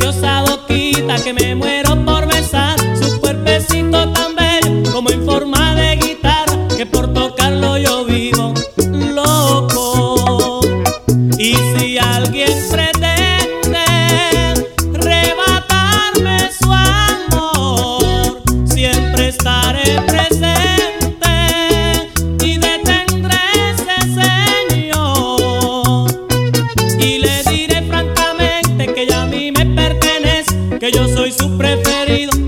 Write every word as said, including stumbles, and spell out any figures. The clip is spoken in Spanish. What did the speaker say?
preciosa boquita que me muero por besar, su cuerpecito tan bello como en forma de guitarra, que por tocarlo yo vivo loco. Y si alguien pretende arrebatarme su amor, siempre estaré presente y detendré ese señor. Y le diré francamente que ya a mí me pertenece, que yo soy su preferido,